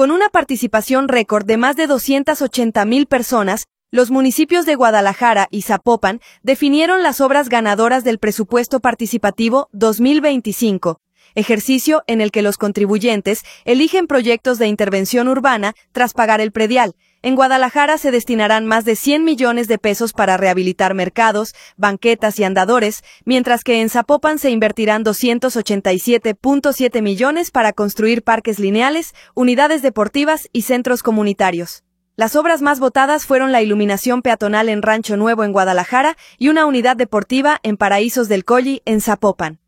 Con una participación récord de más de 280,000 personas, los municipios de Guadalajara y Zapopan definieron las obras ganadoras del Presupuesto Participativo 2025, ejercicio en el que los contribuyentes eligen proyectos de intervención urbana tras pagar el predial. En Guadalajara se destinarán más de 100 millones de pesos para rehabilitar mercados, banquetas y andadores, mientras que en Zapopan se invertirán 287.7 millones para construir parques lineales, unidades deportivas y centros comunitarios. Las obras más votadas fueron la iluminación peatonal en Rancho Nuevo en Guadalajara y una unidad deportiva en Paraísos del Colli en Zapopan.